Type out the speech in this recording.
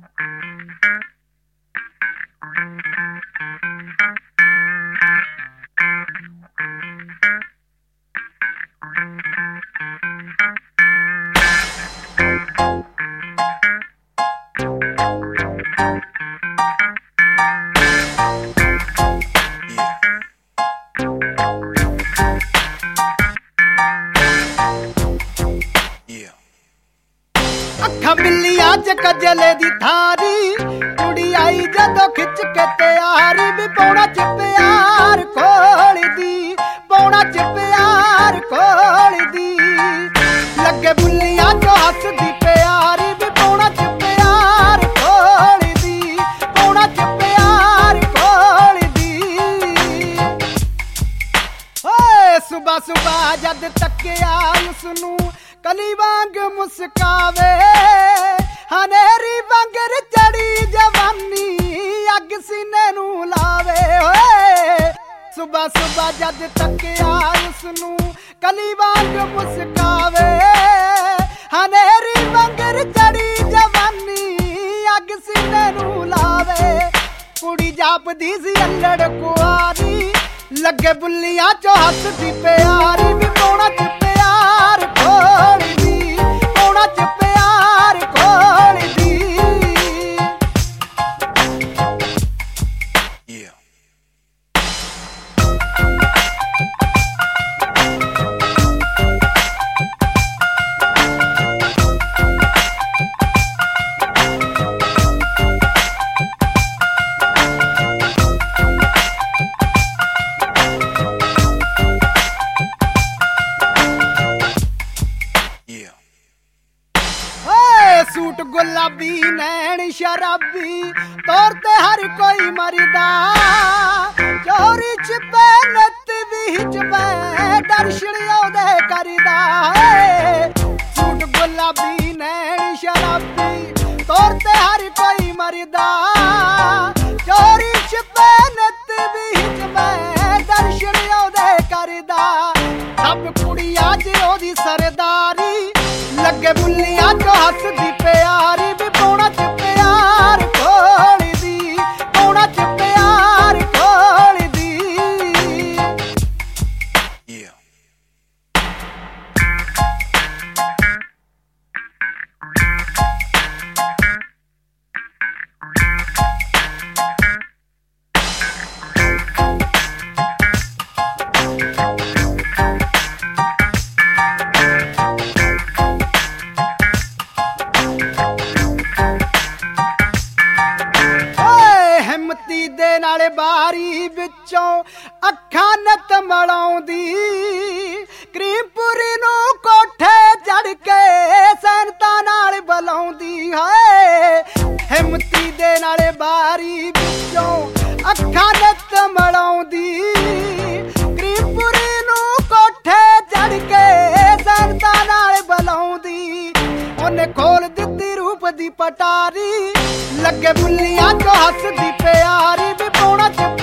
ਅੱਖਾਂ ਬਿੱਲੀਆਂ ਚ ਕਜਲੇ ਦੀ ਥਾਰੀ ਕੁੜੀ ਆਈ ਜਦੋਂ ਖਿੱਚ ਕੇ ਤਿਆਰੀ ਵੀ ਪੌਣਾ ਚ ਪਿਆਰ ਖੋਲਦੀ ਪੌਣਾ ਚ ਪਿਆਰ ਖੋਲਦੀ ਲੱਗੇ ਬੁੱਲੀਆਂ ਚੋਂ ਹੱਸਦੀ ਪਿਆਰੀ ਵੀ ਪੌਣਾ ਚ ਪਿਆਰ ਖੋਲਦੀ ਪੌਣਾ ਚ ਪਿਆਰ ਖੋਲਦੀ ਓਏ ਸੁਬਾ ਸੁਬਾ ਜਦ ਤੱਕਿਆ ਉਸਨੂੰ ਕਲੀ ਵਾਂਗ ਮੁਸਕਾਵੇ ਹਨੇਰੀ ਵਾਂਗਰ ਚੜੀ ਜਵਾਨੀ ਅੱਗ ਸੀਨੇ ਨੂੰ ਲਾਵੇ ਓਏ ਸੁਬਾ ਸੁਬਾ ਜਦ ਤੱਕਿਆ ਉਸਨੂੰ ਕਲੀ ਵਾਂਗ ਮੁਸਕਾਵੇ ਹਨੇਰੀ ਵਾਂਗਰ ਚੜੀ ਜਵਾਨੀ ਅੱਗ ਸੀਨੇ ਨੂੰ ਲਾਵੇ ਕੁੜੀ ਜਾਪਦੀ ਸੀ ਅਲੜ ਕੁਆਰੀ ਲੱਗੇ ਬੁੱਲੀਆਂ ਚੋਂ ਹੱਸਦੀ ਪਿਆਰੀ ਵੀ ਪੌਣਾ ਚ ਪਿਆਰ ਖੋਲਦੀ ਪੌਣਾ ਚ ਪਿਆਰ ਖੋਲਦੀ सूट गुलाबी नैन शराबी तौर ते हर कोई मरदा चोरी छिपे नत बीच में दर्शन ओदे करदा सूट गुलाबी नैन शराबी तौर ते हर कोई मरदा चोरी छिपे नत बीच में दर्शन ओदे करदा सब कुड़ियां च ओदी सरदारी ਲੱਗੇ ਬੁੱਲੀਆਂ ਚੋਂ ਹੱਸਦੀ ਪਿਆਰੀ ਵੀ ਪੌਣਾ ਚ ਪਿਆਰ ਖੋਲਦੀ ਪੌਣਾ ਚ ਪਿਆਰ ਖੋਲਦੀ ਦੇ ਨਾਲੇ ਬਾਰੀ ਵਿੱਚੋਂ ਅੱਖਾਂ ਨਤ ਮਲਾਉਂਦੀ ਕਰੀਮਪੁਰੀ ਨੂੰ ਕੋਠੇ ਚੜ ਕੇ ਸੈਨਤਾਂ ਨਾਲ ਬੁਲਾਉਂਦੀ ਹੈ ਹਿੰਮਤੀ ਦੇ ਨਾਲੇ ਬਾਰੀ ਵਿੱਚੋਂ ਅੱਖਾਂ ਨਤ ਮਲਾਉਂਦੀ ਕਰੀਮਪੁਰੀ ਨੂੰ ਕੋਠੇ ਚੜ ਕੇ ਸੈਨਤਾਂ ਨਾਲ ਬੁਲਾਉਂਦੀ ਉਹਨੇ ਖੋਲ ਦਿੱਤੀ ਰੂਪ ਦੀ ਪਟਾਰੀ ਲੱਗੇ ਬੁੱਲੀਆਂ ਚੋਂ ਹੱਸਦੀ ਪਿਆਰੀ ਵੀ ਪੌਣਾ ਚ